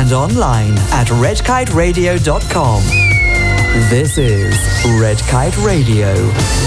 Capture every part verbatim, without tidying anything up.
and online at red kite radio dot com. This is Red Kite Radio.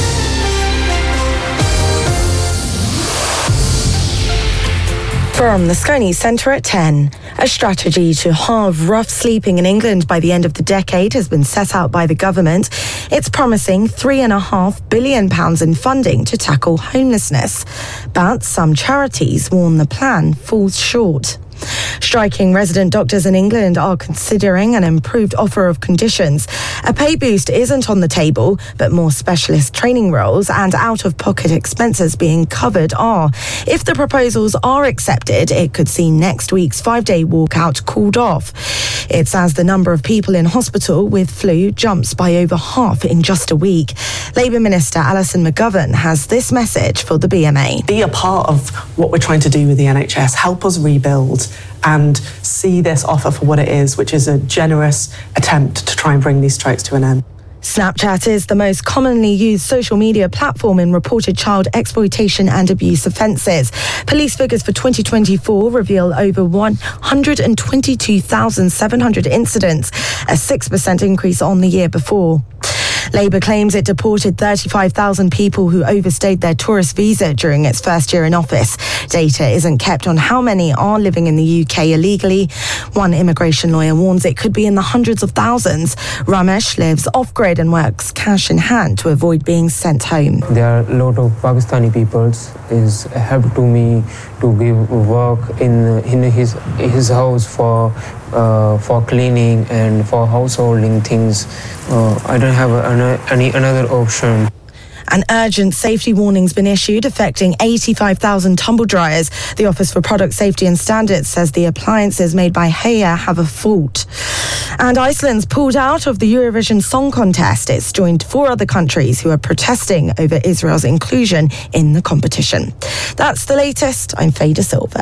From the Sky News Centre at ten. A strategy to halve rough sleeping in England by the end of the decade has been set out by the government. It's promising three and a half billion pounds in funding to tackle homelessness. But some charities warn the plan falls short. Striking resident doctors in England are considering an improved offer of conditions. A pay boost isn't on the table, but more specialist training roles and out-of-pocket expenses being covered are. If the proposals are accepted, it could see next week's five-day walkout called off. It's as the number of people in hospital with flu jumps by over half in just a week. Labour Minister Alison McGovern has this message for the B M A. Be a part of what we're trying to do with the N H S. Help us rebuild and see this offer for what it is, which is a generous attempt to try and bring these strikes to an end. Snapchat is the most commonly used social media platform in reported child exploitation and abuse offences. Police figures for twenty twenty-four reveal over one hundred twenty-two thousand seven hundred incidents, a six percent increase on the year before. Labour claims it deported thirty-five thousand people who overstayed their tourist visa during its first year in office. Data isn't kept on how many are living in the U K illegally. One immigration lawyer warns it could be in the hundreds of thousands. Ramesh lives off-grid and works cash in hand to avoid being sent home. There are a lot of Pakistani peoples is help to me to give work in in his his house for uh, for cleaning and for householding things. Uh, I don't have an, any another option. An urgent safety warning's been issued affecting eighty-five thousand tumble dryers. The Office for Product Safety and Standards says the appliances made by Haier have a fault. And Iceland's pulled out of the Eurovision Song Contest. It's joined four other countries who are protesting over Israel's inclusion in the competition. That's the latest. I'm Faye De Silva.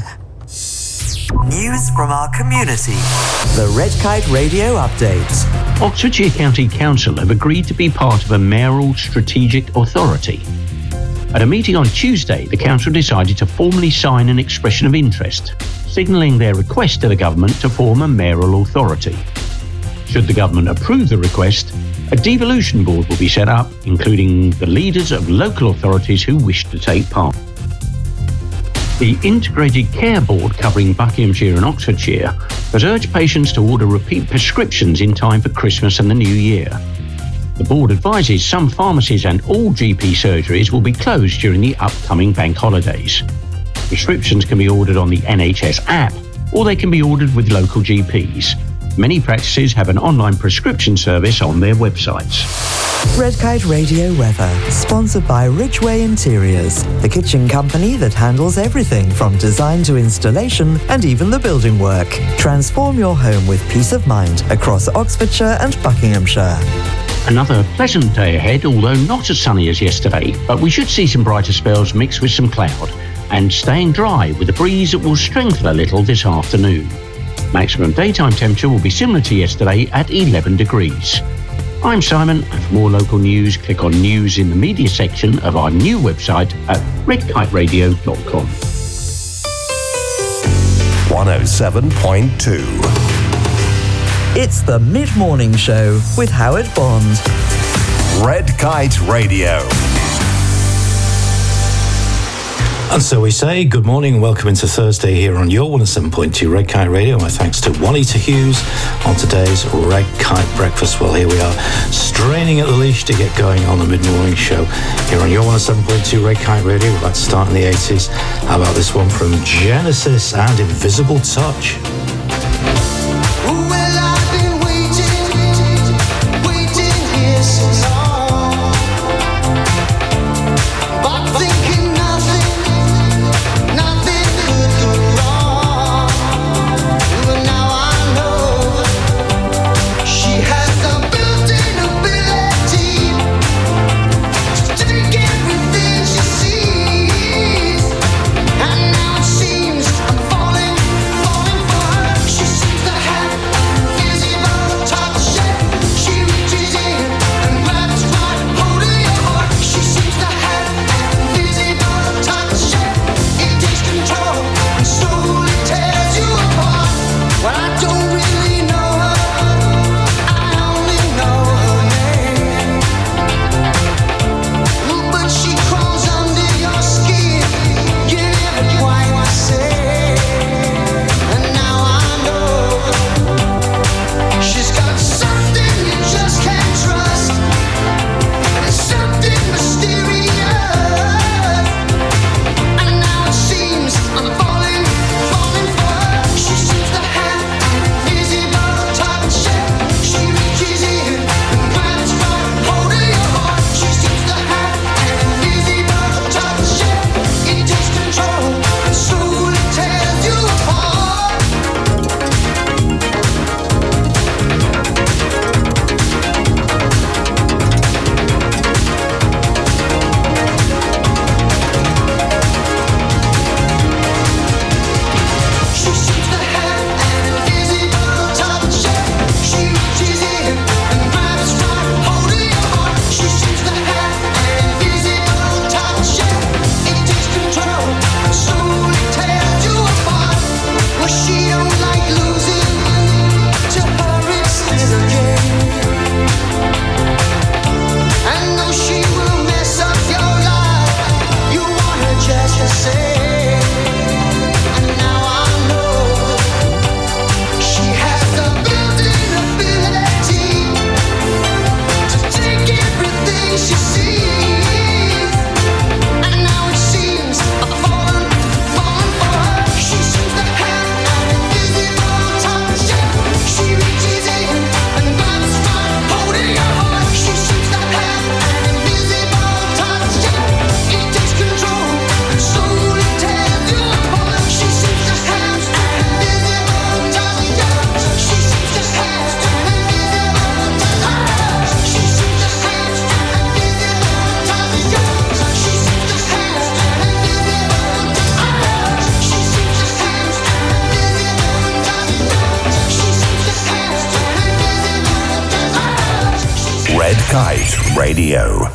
News from our community. The Red Kite Radio Update. Oxfordshire County Council have agreed to be part of a mayoral strategic authority. At a meeting on Tuesday, the council decided to formally sign an expression of interest, signalling their request to the government to form a mayoral authority. Should the government approve the request, a devolution board will be set up, including the leaders of local authorities who wish to take part. The Integrated Care Board, covering Buckinghamshire and Oxfordshire, has urged patients to order repeat prescriptions in time for Christmas and the New Year. The board advises some pharmacies and all G P surgeries will be closed during the upcoming bank holidays. Prescriptions can be ordered on the N H S app, or they can be ordered with local G Ps. Many practices have an online prescription service on their websites. Red Kite Radio weather, sponsored by Ridgeway Interiors, the kitchen company that handles everything from design to installation and even the building work. Transform your home with peace of mind across Oxfordshire and Buckinghamshire. Another pleasant day ahead, although not as sunny as yesterday, but we should see some brighter spells mixed with some cloud, and staying dry with a breeze that will strengthen a little this afternoon. Maximum daytime temperature will be similar to yesterday at eleven degrees. I'm Simon, and for more local news, click on News in the Media section of our new website at red kite radio dot com. one oh seven point two. It's the Mid-Morning Show with Howard Bond. Red Kite Radio. And so we say good morning and welcome into Thursday here on your one oh seven point two Red Kite Radio. My thanks to Juanita Hughes on today's Red Kite Breakfast. Well, here we are, straining at the leash to get going on the mid-morning show here on your one oh seven point two Red Kite Radio. We'd like to start in the eighties. How about this one from Genesis and Invisible Touch? Seems I'm falling, falling for her. She seems to have Kite Radio.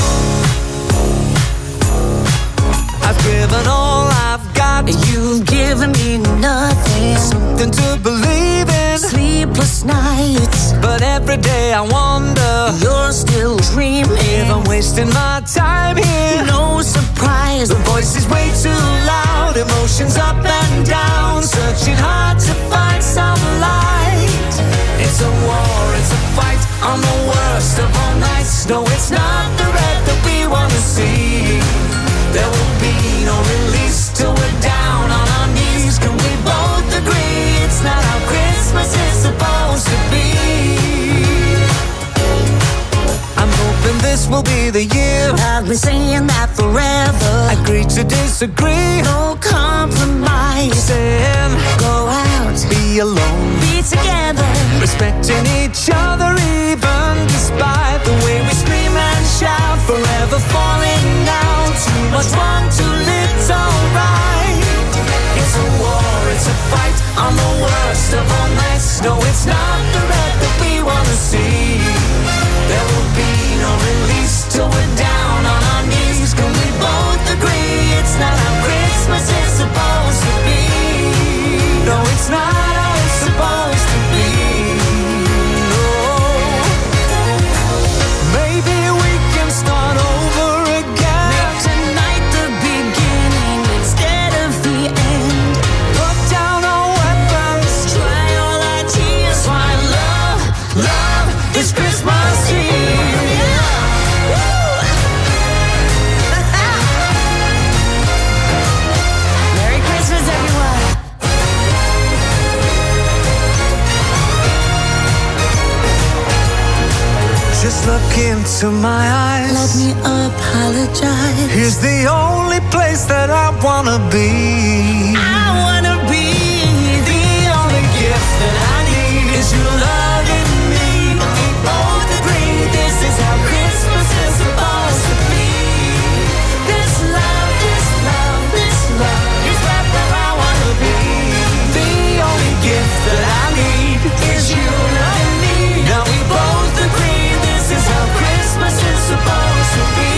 I've given all I've got. You've given me nothing. Something to believe in. Sleepless nights. But every day I wonder. You're still dreaming. If I'm wasting my time here. No surprise. The voice is way too loud. Emotions up and down. Searching hard to find some light. It's a war, it's a fight. On the worst of all nights. No, it's not the red that we want to see. There will be no release till we're down on our knees. Can we both agree it's not how Christmas is supposed to be? I'm hoping this will be the year. I've been saying that forever. Agree to disagree. No compromise. Saying go out, be alone, be together, respecting each other even despite the way we scream and shout. Forever falling out. Too much wrong, too little right. It's a war, it's a fight on the worst of all nights. No, it's not the red that we want to see. There will be no release till we're down on our knees. Can we both agree it's not how Christmas is supposed to be? No, it's not how it's supposed to be. No. Maybe we can start over again. Make tonight the beginning instead of the end. Put down our weapons. Dry all our tears. Find love, love this Christmas Eve. Merry Christmas, everyone. Just look into my eyes. Let me apologize. Here's the only place that I wanna be. I wanna be The only gift that I need is your love in me. We both agree this is how Christmas is supposed to be. This love, this love, this love is right where I wanna be. The only gift that I need is you loving me. Now we both agree this is how Christmas is supposed to be.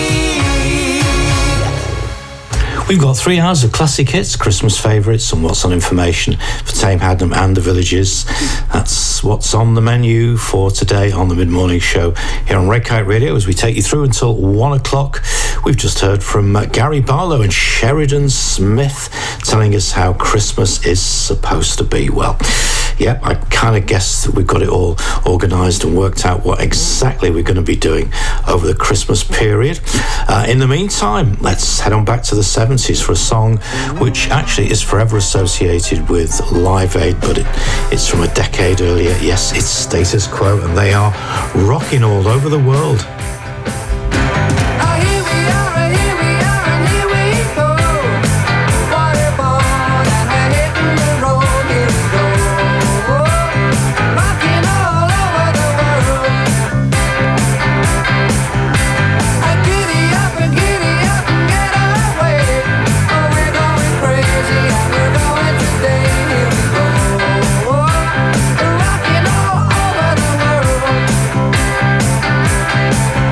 We've got three hours of classic hits, Christmas favourites and what's on information for Tame Hadnam and the Villages. That's what's on the menu for today on the Mid-Morning Show here on Red Kite Radio as we take you through until one o'clock. We've just heard from uh, Gary Barlow and Sheridan Smith telling us how Christmas is supposed to be. Well, yeah, I kind of guess that we've got it all organised and worked out what exactly we're going to be doing over the Christmas period. Uh, in the meantime, let's head on back to the seventies for a song which actually is forever associated with Live Aid, but it, it's from a decade earlier. Yes, it's Status Quo, and they are rocking all over the world. Rocking all over the world.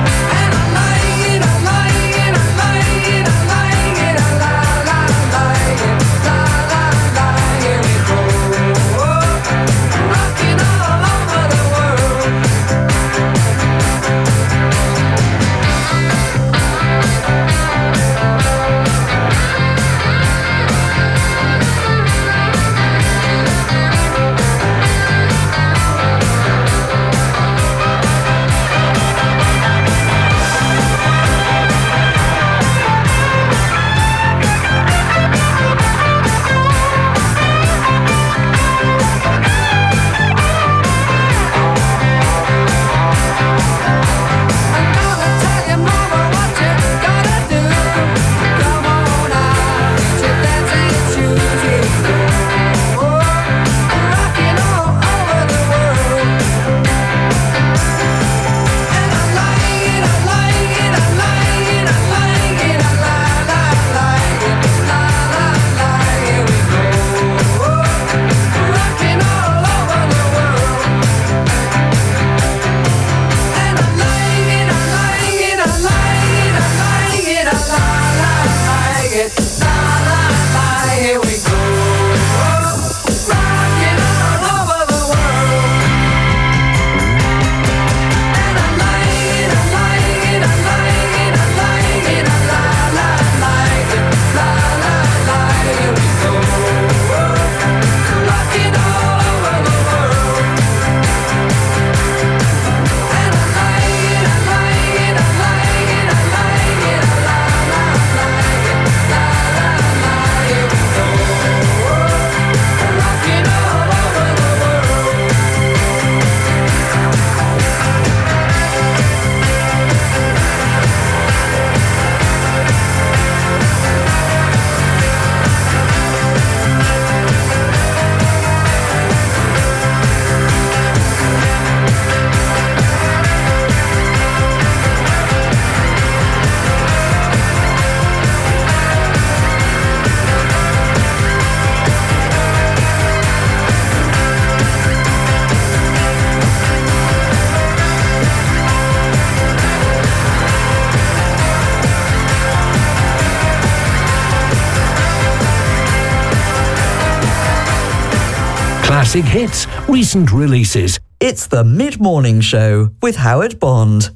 classic hits, recent releases. It's the Mid-Morning Show with Howard Bond.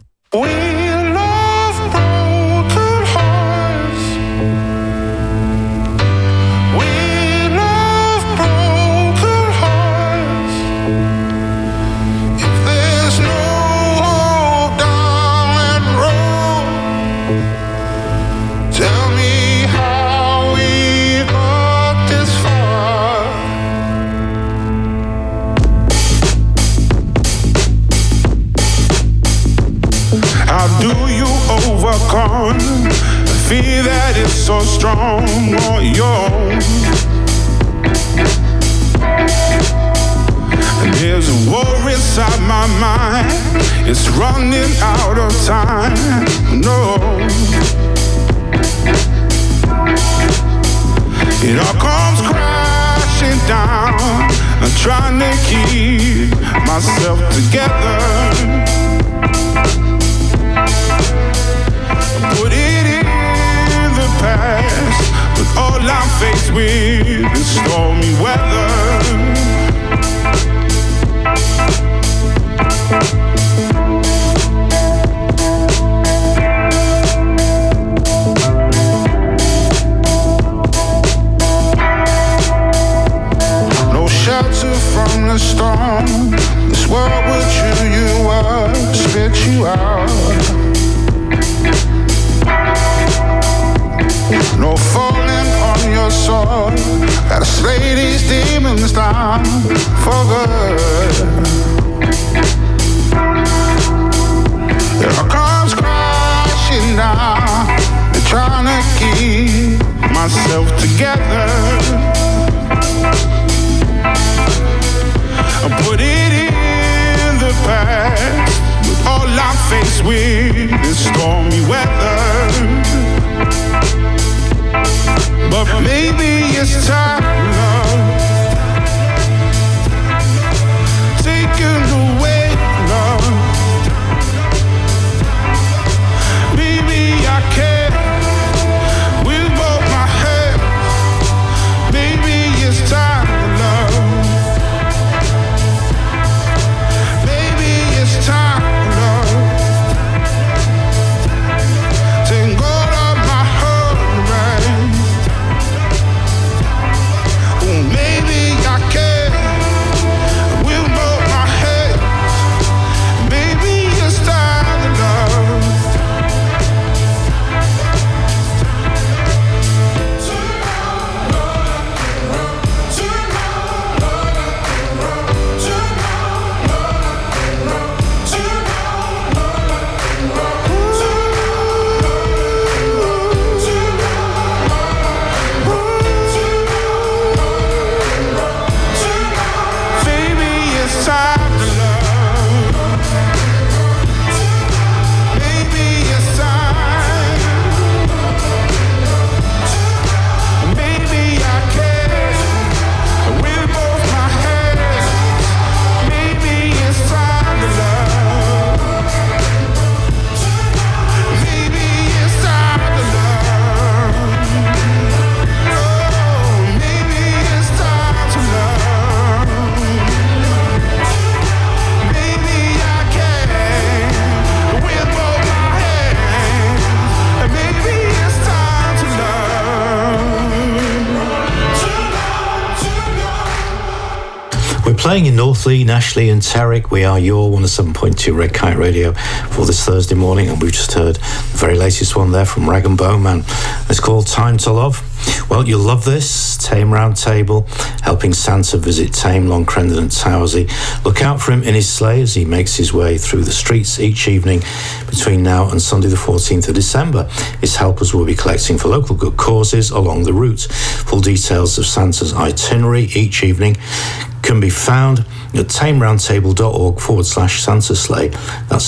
Overcome the fear that is so strong on your own. And there's a war inside my mind, it's running out of time. No, it all comes crashing down. I'm trying to keep myself together. Put it in the past, but all I'm faced with is stormy weather. No shelter from the storm. This world will chew you up, spit you out. No falling on your sword. Gotta slay these demons down for good. It all comes crashing down. I'm trying to keep myself together. I put it in the past, but all I'm faced with is stormy weather. But maybe it's time, love, taken away, love. Maybe I can't with both my hands. Maybe it's time, love. Maybe it's time, love. Take hold of my heart, right? Maybe I can with both my hands. Maybe it's time to love. Playing in Northley, Ashley and Terrick. We are your one oh seven point two Red Kite Radio for this Thursday morning, and we've just heard the very latest one there from Rag and Bowman. It's called Time to Love. Well, you'll love this. Tame Round Table, helping Santa visit Tame, Long Crendon and Towersey. Look out for him in his sleigh as he makes his way through the streets each evening between now and Sunday the fourteenth of December. His helpers will be collecting for local good causes along the route. Full details of Santa's itinerary each evening can be found at tameroundtable.org forward slash Santa Sleigh. That's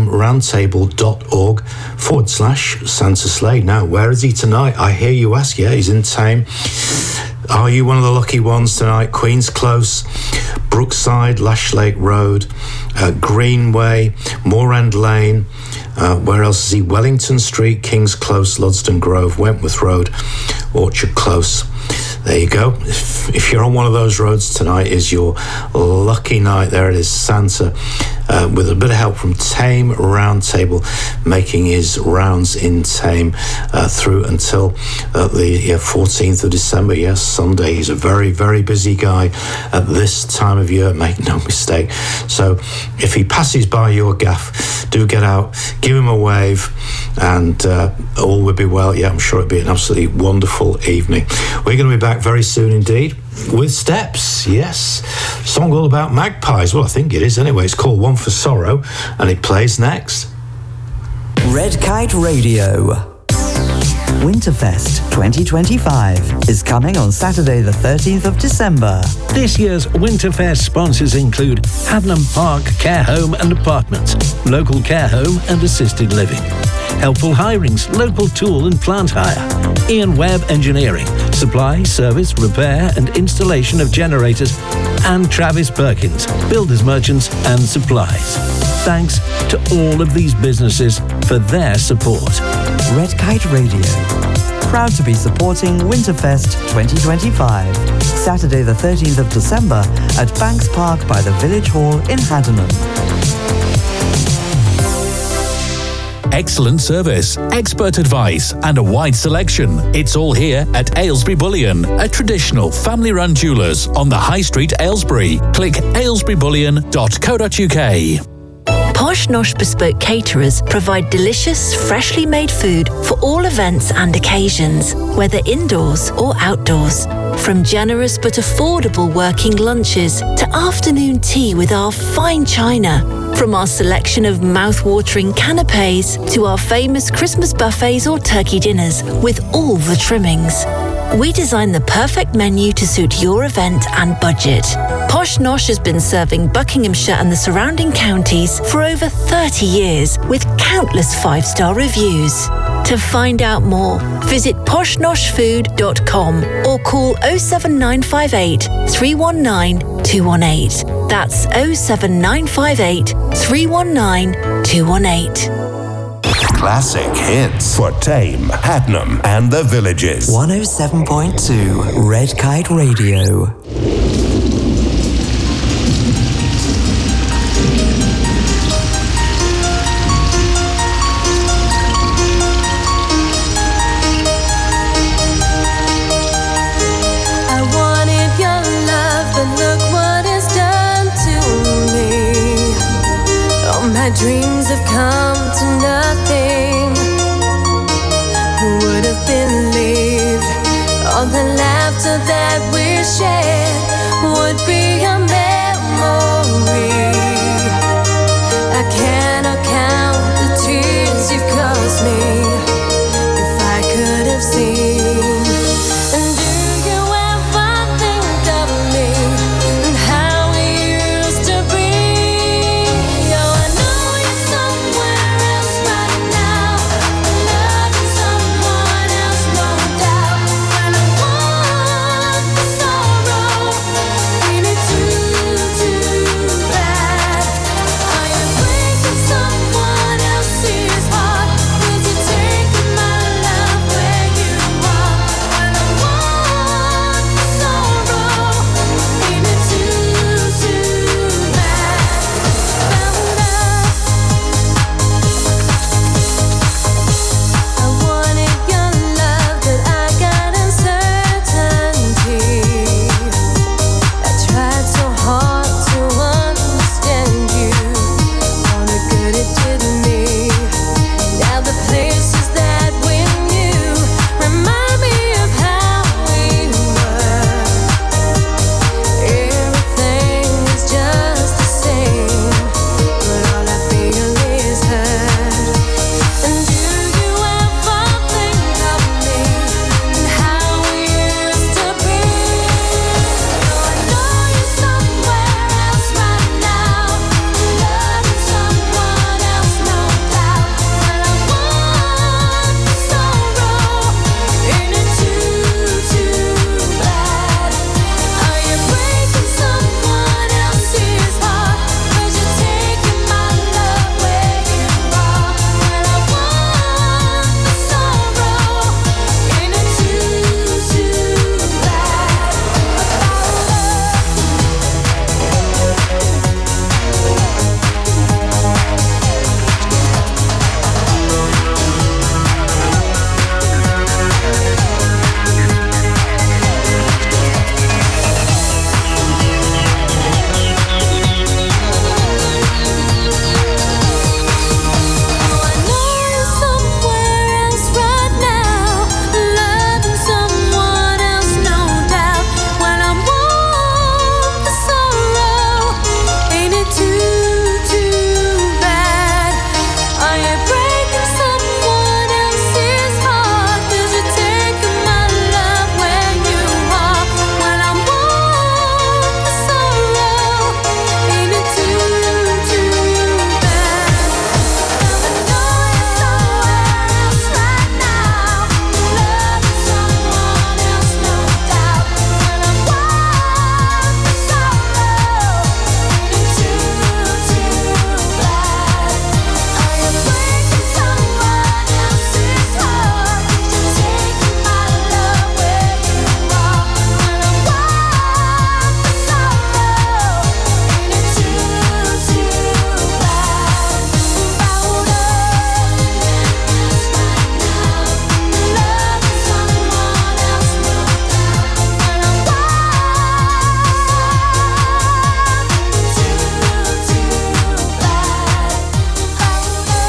tameroundtable.org forward slash Santa Sleigh. Now, where is he tonight? I hear you ask. Yeah, he's in Tame. Are you one of the lucky ones tonight? Queen's Close, Brookside, Lashlake Road, uh, Greenway, Moorend Lane. Uh, where else is he? Wellington Street, King's Close, Ludsden Grove, Wentworth Road, Orchard Close. there you go. If, if you're on one of those roads, tonight is your lucky night. There it is, Santa, uh, with a bit of help from Tame Roundtable, making his rounds in Tame uh, through until uh, the yeah, fourteenth of December. Yes, Sunday. He's a very, very busy guy at this time of year, make no mistake. So if he passes by your gaff, do get out, give him a wave, and uh, all will be well. Yeah, I'm sure it'll be an absolutely wonderful evening. We're going to be back very soon indeed with Steps. Yes, song all about magpies. Well, I think it is anyway. It's called One for Sorrow, and it plays next. Red Kite Radio. Winterfest twenty twenty-five is coming on Saturday the thirteenth of December. This year's Winterfest sponsors include Hadnam Park Care Home and Apartments, Local Care Home and Assisted Living, Helpful Hirings, Local Tool and Plant Hire, Ian Webb Engineering, Supply, Service, Repair and Installation of Generators, and Travis Perkins, Builders Merchants and Supplies. Thanks to all of these businesses for their support. Red Kite Radio, proud to be supporting Winterfest twenty twenty-five, Saturday the thirteenth of December at Banks Park by the Village Hall in Haddenham. Excellent service, expert advice, and a wide selection. It's all here at Aylesbury Bullion, a traditional family-run jewellers on the High Street, Aylesbury. Click aylesbury bullion dot co dot uk. Posh Nosh Bespoke Caterers provide delicious, freshly made food for all events and occasions, whether indoors or outdoors. From generous but affordable working lunches to afternoon tea with our fine china. From our selection of mouth-watering canapes to our famous Christmas buffets or turkey dinners with all the trimmings. We design the perfect menu to suit your event and budget. Posh Nosh has been serving Buckinghamshire and the surrounding counties for over thirty years with countless five-star reviews. To find out more, visit posh nosh food dot com or call oh seven nine five eight, three one nine, two one eight. That's oh seven nine five eight, three one nine, two one eight. Classic hits for Tame, Hadnam, and the Villages. one oh seven point two Red Kite Radio. I wanted your love, but look what it's done to me. All my dreams have come to nothing. Who would have believed all the laughter that we shared?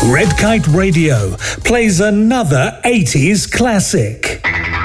Red Kite Radio plays another eighties classic.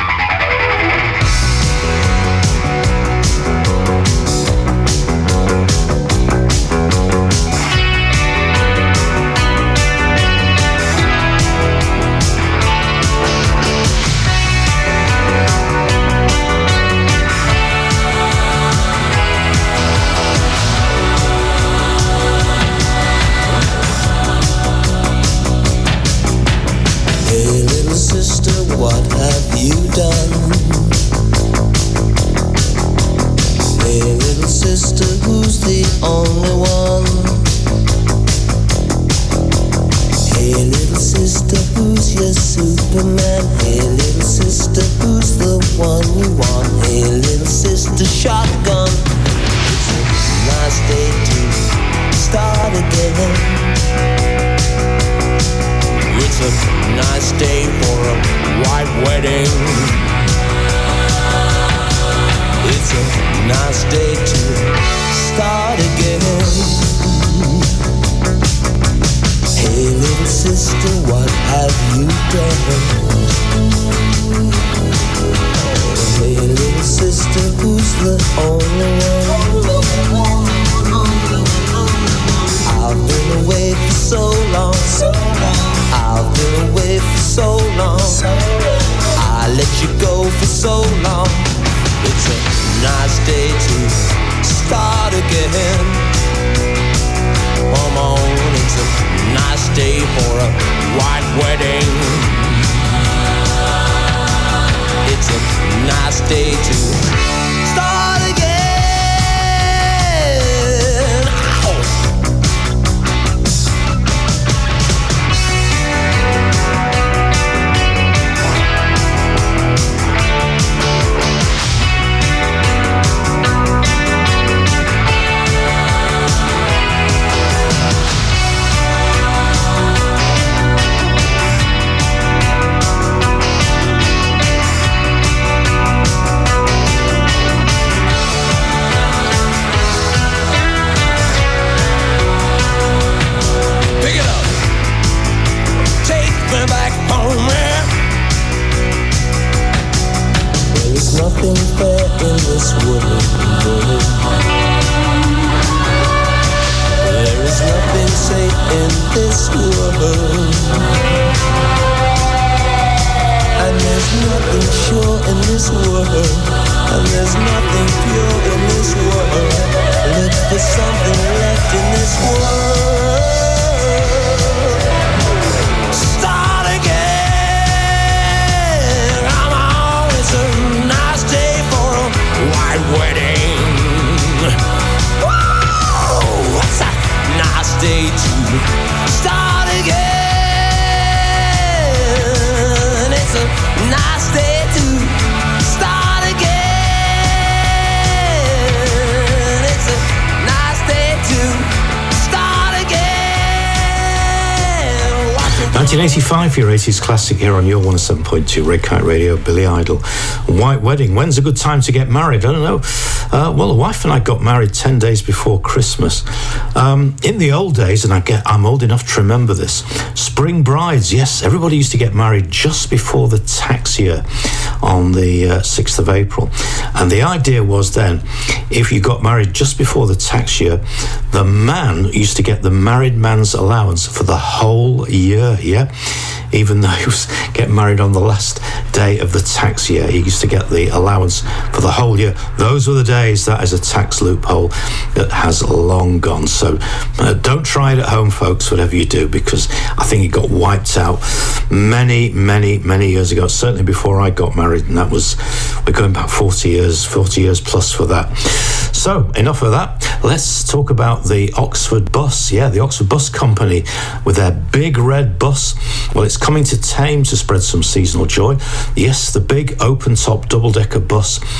nineteen eighty-five for your eighties classic here on your one oh seven point two Red Kite Radio. Billy Idol, White Wedding. When's a good time to get married? I don't know. Uh, well, the wife and I got married ten days before Christmas. Um, in the old days, and I get, I'm old enough to remember this, spring brides, yes, everybody used to get married just before the tax year on the uh, sixth of April. And the idea was then, if you got married just before the tax year, the man used to get the married man's allowance for the whole year, yeah? Even though he was getting married on the last day of the tax year, he used to get the allowance for the whole year. Those were the days. That is a tax loophole that has long gone. So uh, don't try it at home, folks, whatever you do, because I think it got wiped out many, many, many years ago, certainly before I got married, and that was, we're going back forty years, forty years plus for that. So, enough of that. Let's talk about the Oxford Bus. Yeah, the Oxford Bus Company with their big red bus. Well, it's coming to Thames to spread some seasonal joy. Yes, the big open-top double-decker bus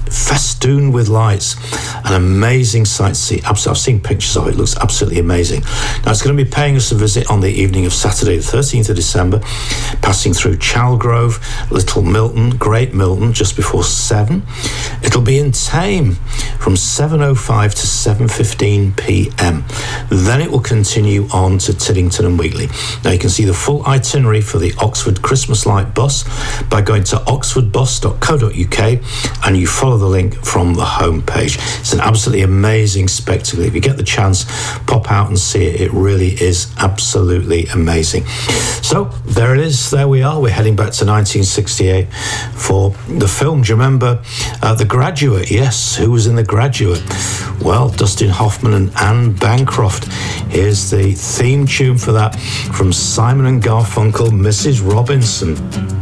festooned with lights. An amazing sight to see. I've seen pictures of it. It looks absolutely amazing. Now, it's going to be paying us a visit on the evening of Saturday, the thirteenth of December, passing through Chalgrove, Little Milton, Great Milton, just before seven. It'll be in Thame from seven oh five to seven fifteen p.m. Then it will continue on to Tiddington and Wheatley. Now, you can see the full itinerary for the Oxford Christmas Light bus by going to oxford bus dot co dot uk, and you follow the link from the homepage. It's an absolutely amazing spectacle. If you get the chance, pop out and see it. It really is absolutely amazing. So there it is. There we are. We're heading back to nineteen sixty-eight for the film. Do you remember uh, The Graduate? Yes. Who was in The Graduate? Well, Dustin Hoffman and Anne Bancroft. Here's the theme tune for that from Simon and Garfunkel, Missus Robinson.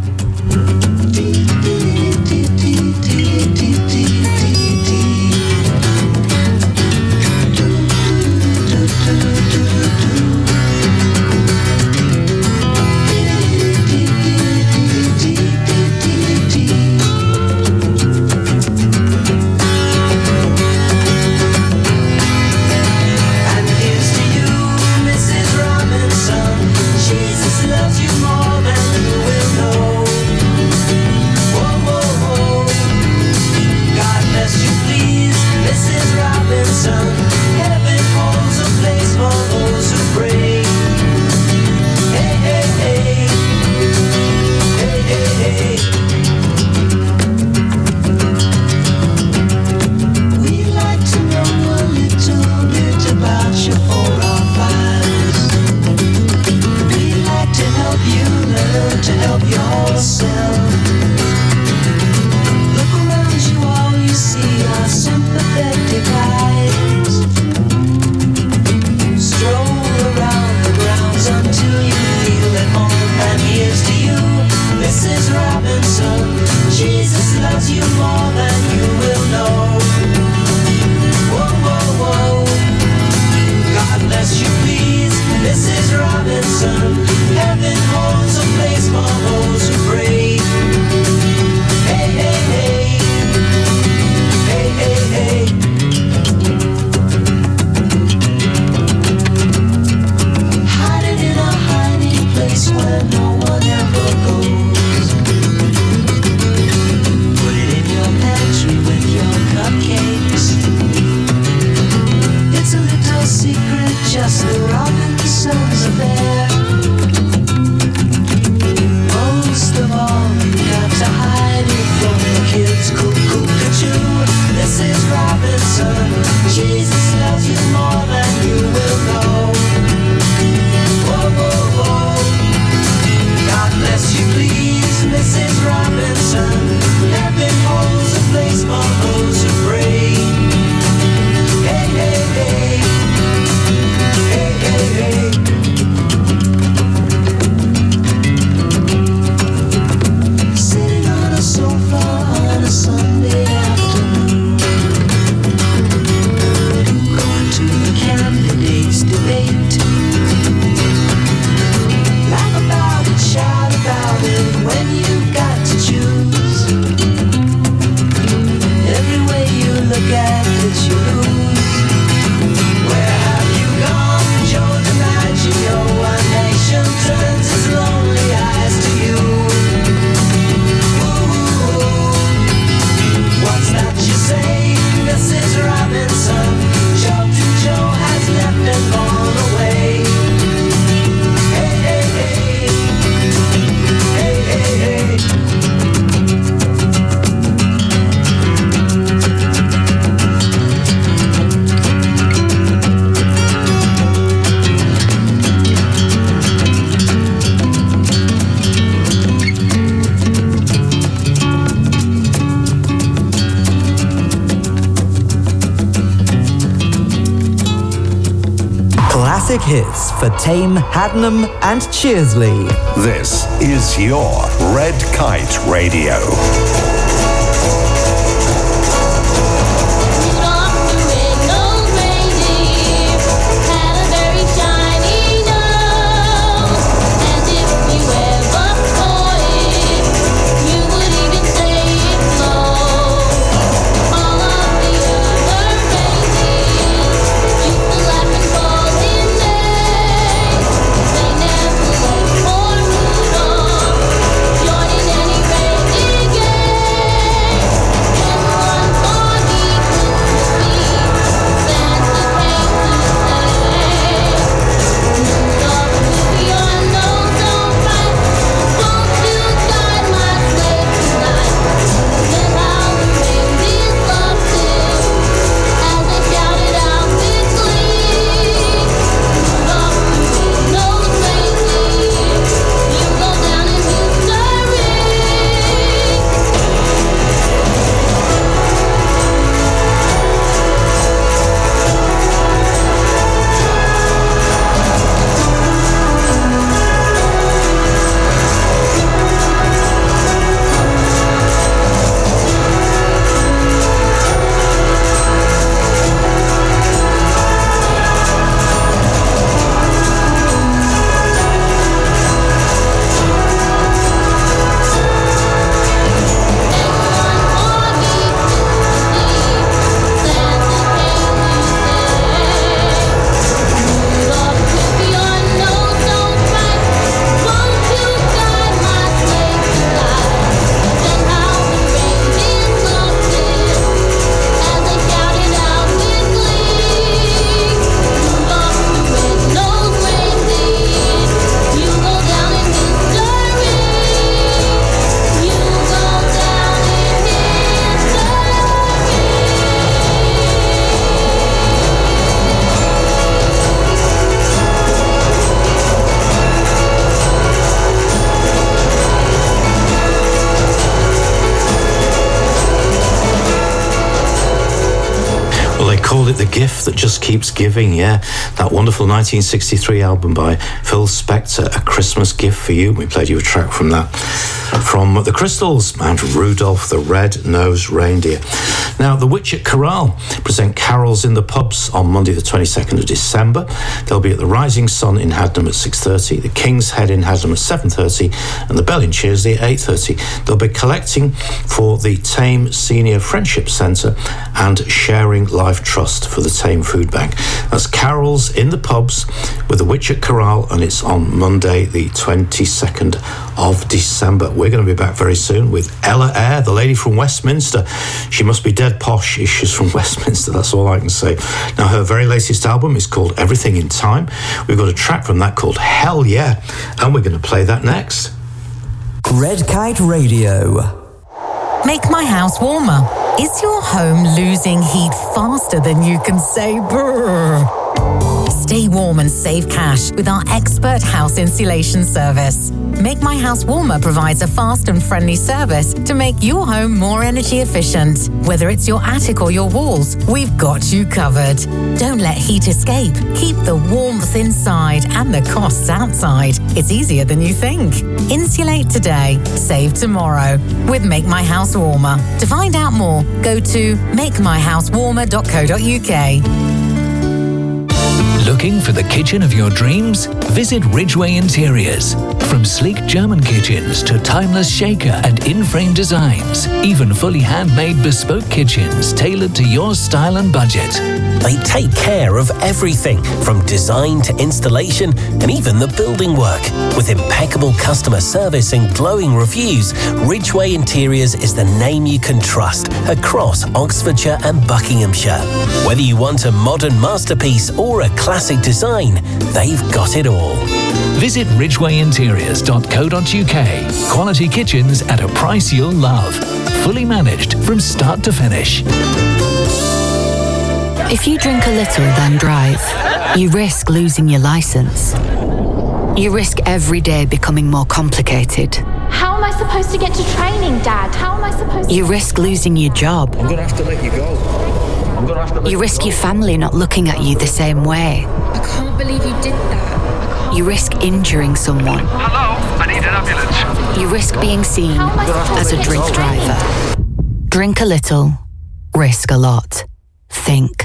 Classic hits for Thame, Haddenham and Cheersley. This is your Red Kite Radio. The Gift That Just Keeps Giving, yeah. That wonderful nineteen sixty-three album by Phil Spector, A Christmas Gift for You. We played you a track from that. From The Crystals and Rudolph the Red-Nosed Reindeer. Now, the Witch at Corral present carols in the pubs on Monday the twenty-second of December. They'll be at the Rising Sun in Hadnam at six thirty, the King's Head in Hadnam at seven thirty, and the Bell in Cheersley at eight thirty. They'll be collecting for the Tame Senior Friendship Centre and Sharing Life Trust for the Tame Food Bank. That's carols in the pubs with the Witch at Corral, and it's on Monday the twenty-second of December. We're going to be back very soon with Ella Eyre, the lady from Westminster. She must be dead posh if she's from Westminster, that's all I can say. Now, her very latest album is called Everything in Time. We've got a track from that called Hell Yeah, and we're going to play that next. Red Kite Radio. Make my house warmer. Is your home losing heat faster than you can say brrr? Stay warm and save cash with our expert house insulation service. Make My House Warmer provides a fast and friendly service to make your home more energy efficient. Whether it's your attic or your walls, we've got you covered. Don't let heat escape. Keep the warmth inside and the costs outside. It's easier than you think. Insulate today, save tomorrow with Make My House Warmer. To find out more, go to make my house warmer dot co dot uk. Looking for the kitchen of your dreams? Visit Ridgeway Interiors. From sleek German kitchens to timeless shaker and in-frame designs, even fully handmade bespoke kitchens tailored to your style and budget. They take care of everything from design to installation and even the building work. With impeccable customer service and glowing reviews, Ridgeway Interiors is the name you can trust across Oxfordshire and Buckinghamshire. Whether you want a modern masterpiece or a classic design, they've got it all. Visit ridgeway interiors dot co dot uk. Quality kitchens at a price you'll love. Fully managed from start to finish. If you drink a little, then drive, you risk losing your license. You risk every day becoming more complicated. How am I supposed to get to training, Dad? How am I supposed to... You risk losing your job. I'm gonna have to let you go. I'm gonna have to let You risk your family not looking at you the same way. I can't believe you did that. You risk injuring someone. Hello, I need an ambulance. You risk being seen as a drink driver. Drink a little, risk a lot. Think.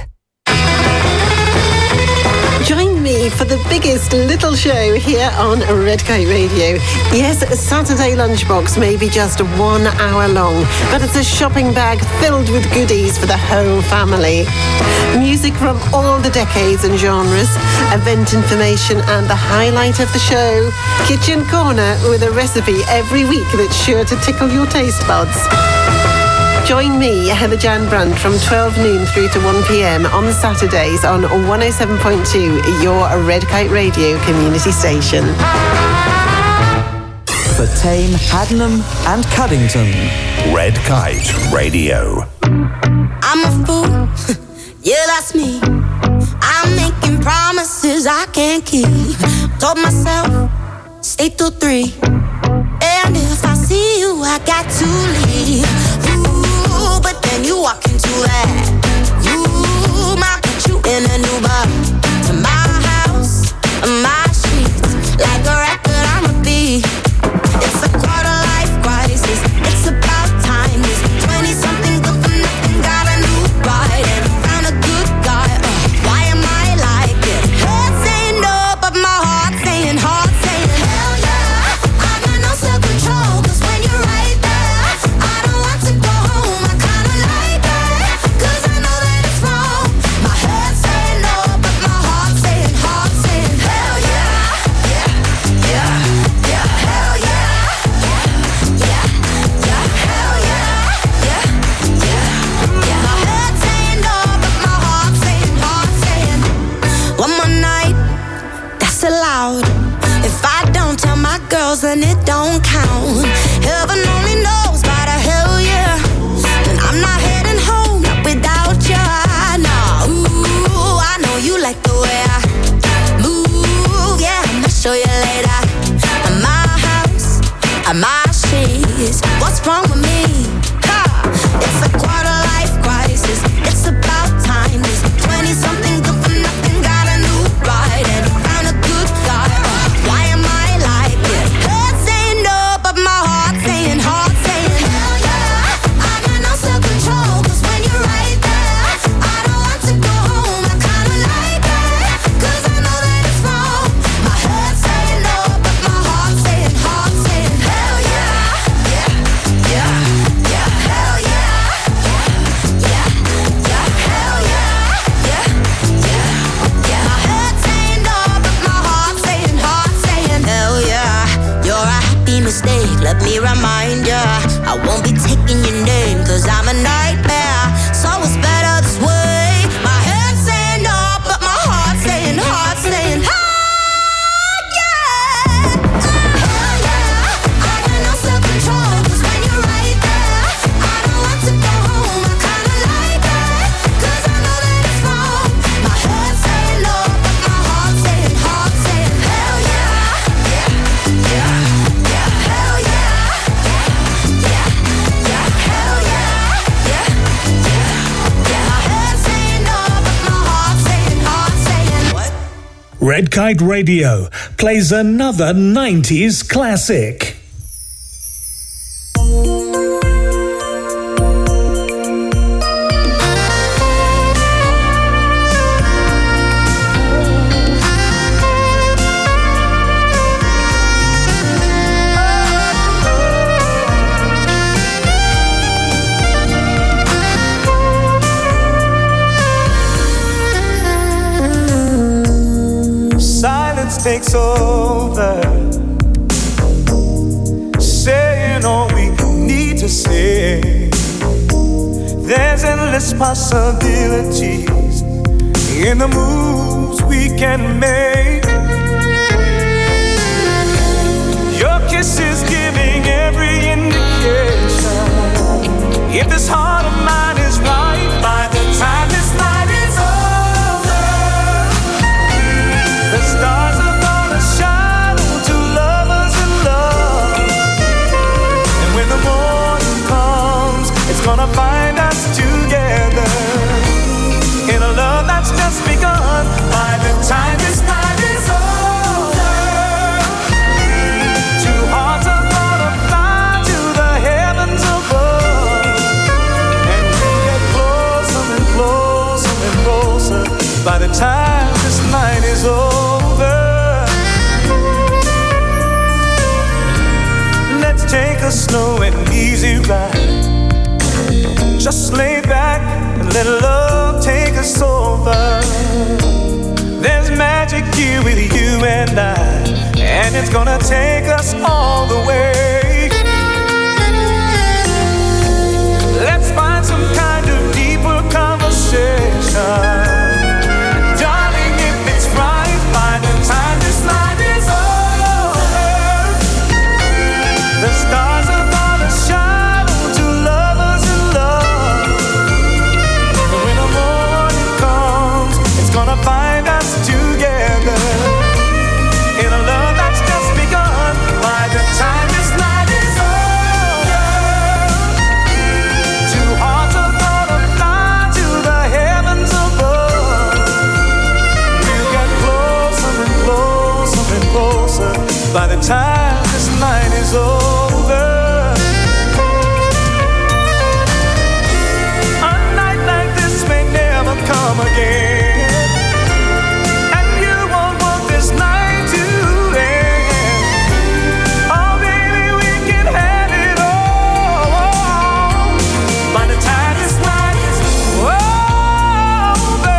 Join me for the biggest little show here on Red Kite Radio. Yes, a Saturday lunchbox may be just one hour long, but it's a shopping bag filled with goodies for the whole family. Music from all the decades and genres, event information, and the highlight of the show, Kitchen Corner with a recipe every week that's sure to tickle your taste buds. Join me, Heather Jan Brandt, from twelve noon through to one p.m. on Saturdays on one oh seven point two, your Red Kite Radio community station. For Tame, Hadnam and Cuddington. Red Kite Radio. I'm a fool, yeah, that's me. I'm making promises I can't keep. Told myself, stay till three. And if I see you, I got to leave. Ooh, but then you walk into that. You might put you in a new bar. To my house, my sheets, like a record I'ma be. It's a quarter life crisis. It's about time. This twenty-something good for nothing got a new bride and found a good guy. Uh, why am I like it? Head saying no, but my heart saying, heart saying hell yeah. I got no self-control, 'cause when you're right there, I don't want to go home. I kinda like that, 'cause I know that it's wrong. My head saying no, but my heart saying, heart saying hell yeah. Yeah, yeah, yeah, hell yeah. Yeah, yeah, yeah, hell yeah. Yeah, yeah, yeah. My head saying no, but my heart saying, heart saying one more night, that's allowed. If I don't tell my girls, then it don't count. Heaven only knows about a hell yeah. And I'm not heading home, not without ya. Nah, ooh, I know you like the way I move. Yeah, I'ma show you later. At my house, at my sheets. What's wrong with me? Ha! It's a quarter life crisis. It's about time. This Twenty-something good for nothing, got a new ride, and he found a good guy. Why am I like this? Head saying no, but my heart saying, heart saying hell yeah. I got no self-control, 'cause when you're right there, I don't want to go home. I kinda like that, 'cause I know that it's wrong. My head saying no, but my heart saying, heart saying hell yeah. Yeah, yeah, yeah, hell yeah. Yeah, yeah, hell yeah. Yeah, yeah, yeah. My head saying no, but my heart saying, heart saying hell yeah. You're a happy mistake, let me remind ya. I won't be taking your name, 'cause I'm a nightmare. So it's better this way. My head saying no, but my heart saying, heart saying hell yeah. Hell yeah. I got no self-control, 'cause when you're right there, I don't want to go home. I kinda like that, 'cause I know that it's wrong. My head saying no, but my heart saying, heart saying hell yeah. Yeah, yeah, yeah, hell yeah. Yeah, yeah, hell yeah. Yeah, yeah, yeah. My head saying no, but my heart saying, heart saying what? Red Kite Radio plays another nineties classic. Silence takes over, saying all we need to say. There's endless possibilities in the moves we can make. Your kiss is giving every indication. If this heart of mine is right, by the time this night is over, the stars are gonna shine to lovers in love. And when the morning comes, it's gonna find us together in a love that's just begun. By the time this night is over, two hearts are gonna fly to the heavens above. And we get closer and closer and closer by the time this night is over. Let's take a slow and easy ride. Just lay back and let love take us over. There's magic here with you and I, and it's gonna take us all the way. Let's find some kind of deeper conversation. Darling, if it's right, by the time this night is over, the stars are gonna shine to lovers in love. And when the morning comes, it's gonna find us together in a love that's just begun. By the time this night is over, two hearts are gonna fly to the heavens above. We'll get closer and closer and closer by the time this night is over. A night like this may never come again, and you won't want this night to end. Oh baby, we can have it all by the time this night is over.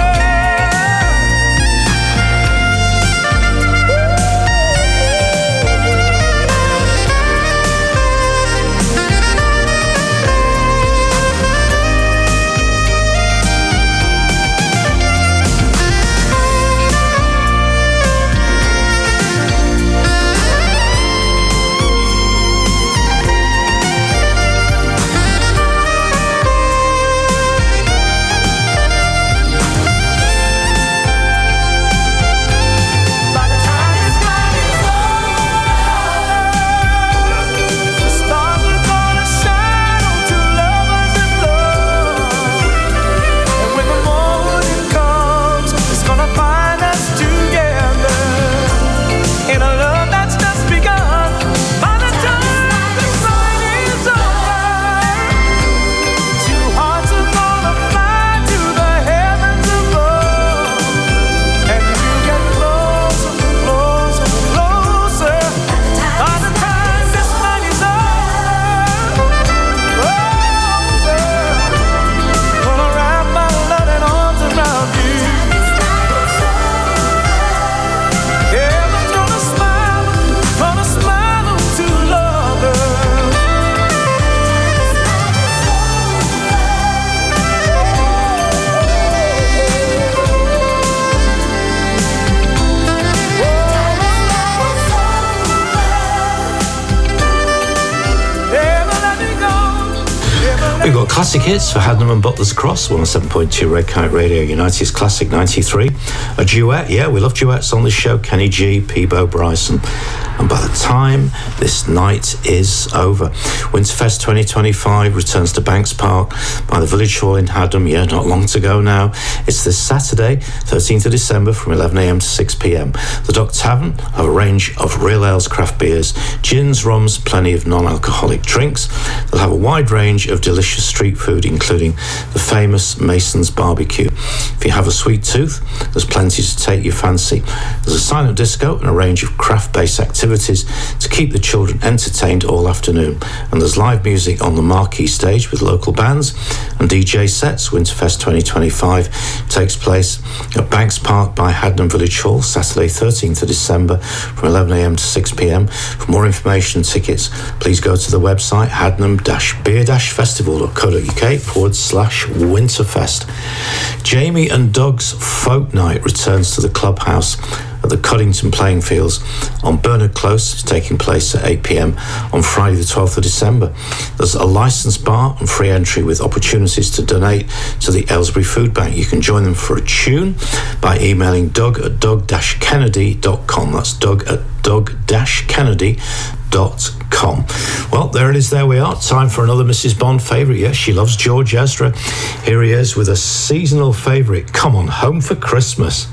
We've got classic hits for Hadnam and Butler's Cross, one oh seven point two Red Kite Radio, United's Classic ninety-three. A duet, yeah, we love duets on this show, Kenny G, Peebo Bryson. And by the time this night is over, Winterfest twenty twenty-five returns to Banks Park by the Village Hall in Hadnam, yeah, not long to go now. It's this Saturday, thirteenth of December from eleven a.m. to six p.m. The Dock Tavern have a range of real ales, craft beers, gins, rums, plenty of non-alcoholic drinks. They'll have a wide range of delicious street food, including the famous Mason's Barbecue. If you have a sweet tooth, there's plenty to take your fancy. There's a silent disco and a range of craft-based activities to keep the children entertained all afternoon. And there's live music on the marquee stage with local bands and D J sets. Winterfest twenty twenty-five takes place at Banks Park by Hadnam Village Hall, Saturday thirteenth of December from eleven a.m. to six p.m. For more information and tickets, please go to the website hadnam-beer-festival.co.uk forward slash Winterfest. Jamie and Doug's Folk Night returns to the Clubhouse at the Cuddington Playing Fields on Bernard Close. It's taking place at eight p.m. on Friday the twelfth of December. There's a licensed bar and free entry with opportunities to donate to the Aylesbury Food Bank. You can join them for a tune by emailing doug at doug dash kennedy dot com. That's doug at doug dash kennedy dot com. Well, there it is, there we are. Time for another Missus Bond favourite. Yes, she loves George Ezra. Here he is with a seasonal favourite, Come On Home for Christmas.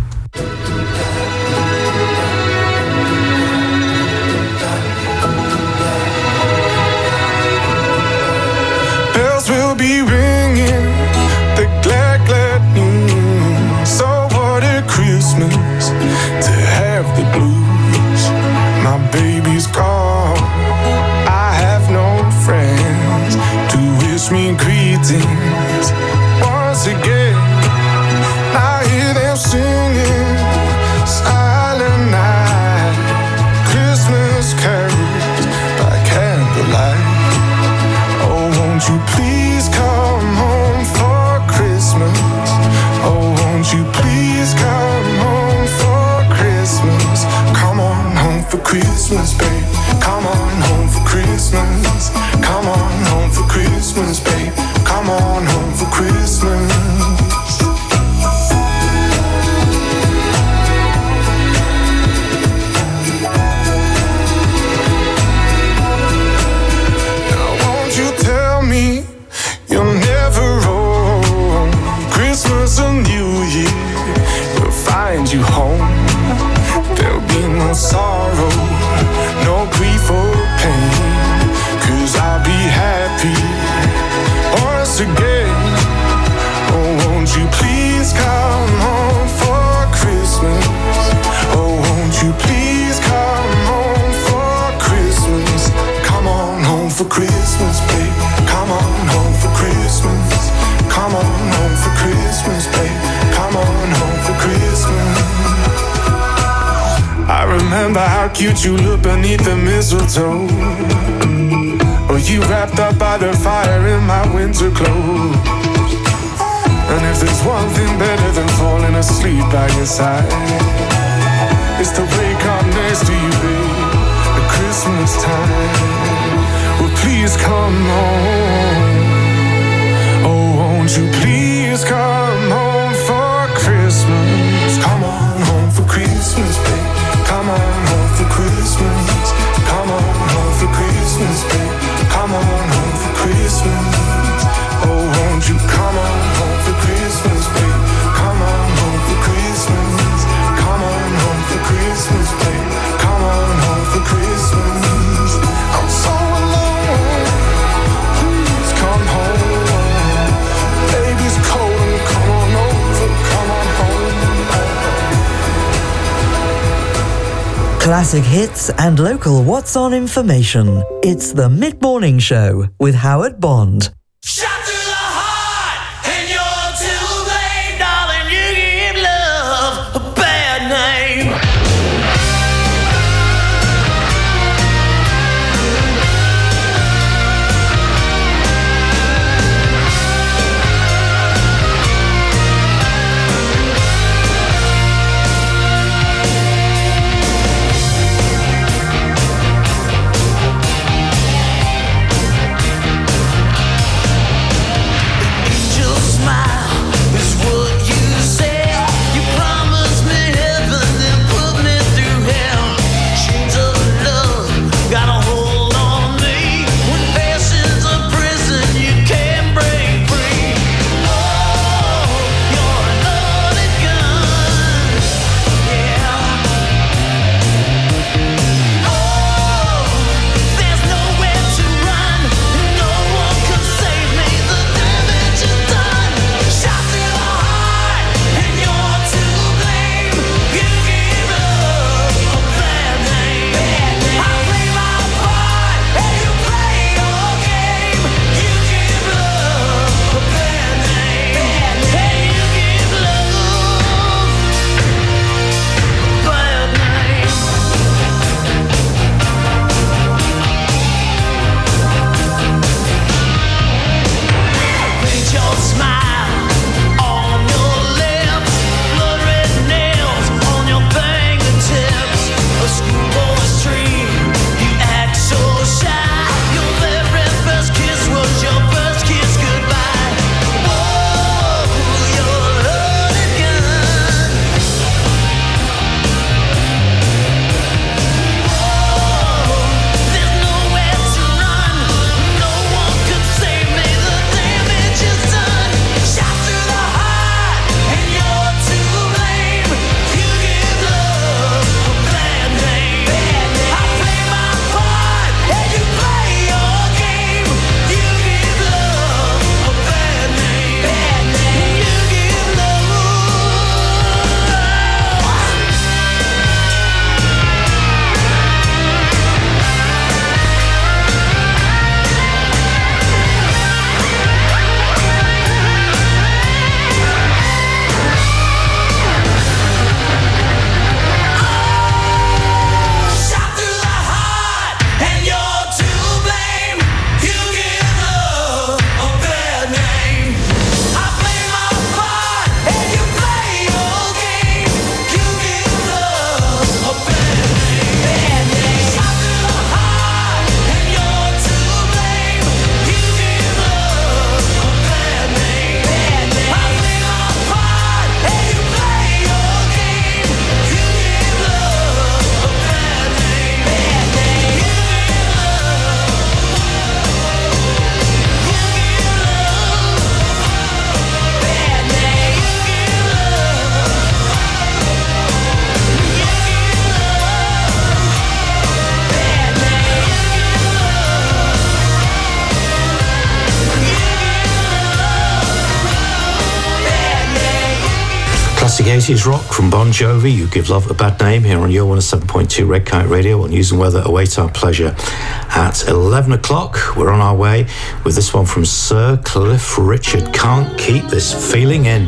Bells will be ringing, the glad, glad news. So what a Christmas to have the blues. My baby's gone, I have no friends to wish me greetings. Once again, I hear them singing Silent Night, Christmas carols by candlelight. Oh, won't you please come home for Christmas? Oh, won't you please come home for Christmas? Come on home for Christmas, babe. Come on home for Christmas. Come on home for Christmas, babe. Come on home for Christmas. Now won't you tell me you'll never roam? Christmas and New Year will find you home. There'll be no sorrow, no grief or pain, 'cause I'll be happy once again. Oh, won't you please come home for Christmas? Oh, won't you please come home for Christmas? Come on home for Christmas, babe. Come on home for Christmas. Come on home for Christmas, babe. Come on home for Christmas. I remember how cute you looked beneath the mistletoe. Oh, you wrapped up by the fire in my winter clothes. And if there's one thing better than falling asleep by your side, it's to wake up next to you, babe, at Christmas time. Well, please come home. Oh, won't you please come home for Christmas? Come on home for Christmas, babe. Come on home for Christmas. Come on home for Christmas, babe. Come on home for Christmas. Oh, won't you come on home for Christmas, babe? Come on home for Christmas. Come on home for Christmas, babe. Come on home for Christmas. I'm so alone. Please come home. Baby's cold. Come on over. Come on home. Classic hits and local What's On information. It's the Mid-Morning Show with Howard Bond. eighties rock from Bon Jovi, You Give Love a Bad Name, here on your one oh seven point two Red Kite Radio. On News and Weather await our pleasure at eleven o'clock. We're on our way with this one from Sir Cliff Richard. Can't Keep This Feeling In.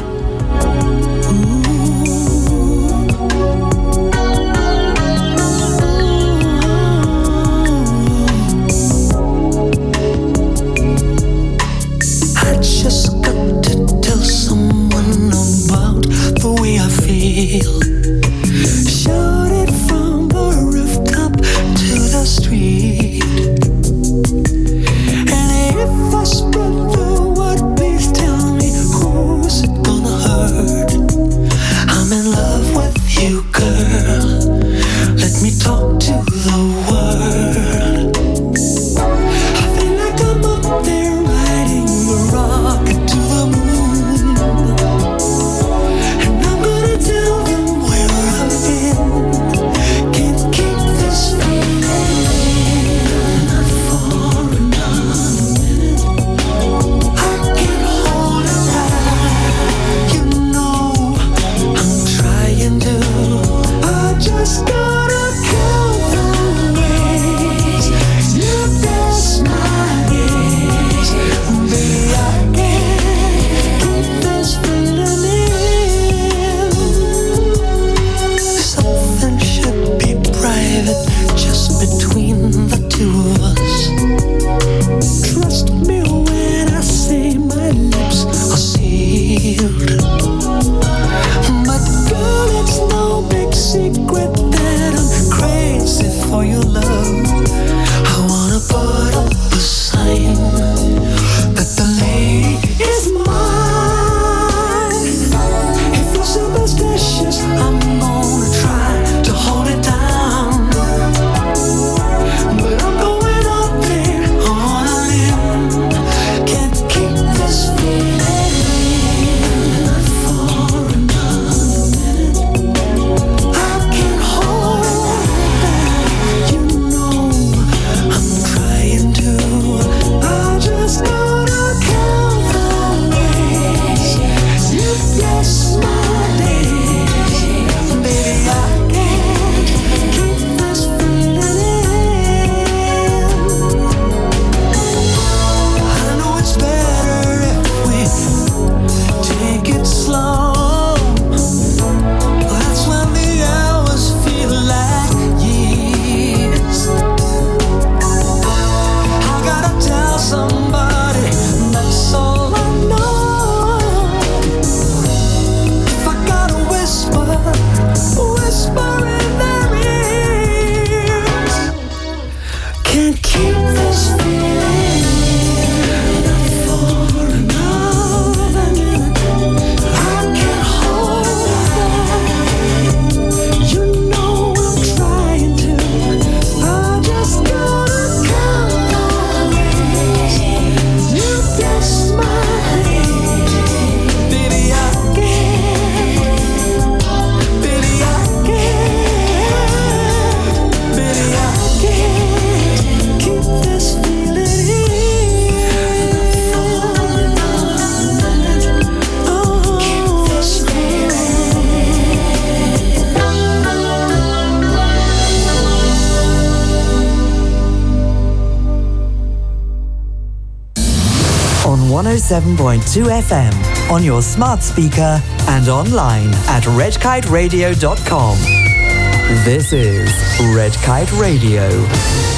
one oh seven point two F M, on your smart speaker and online at red kite radio dot com. This is Red Kite Radio.